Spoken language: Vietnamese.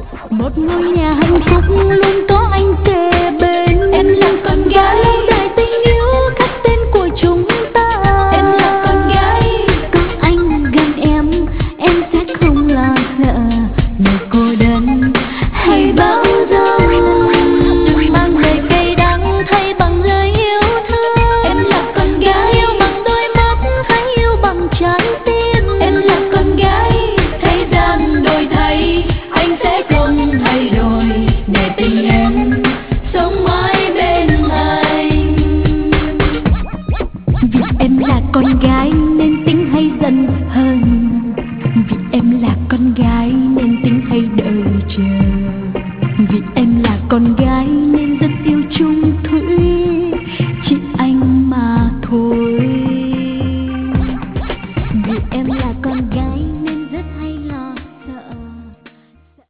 một ngôi nhà hạnh phúc luôn có anh kề bên. Em là con gái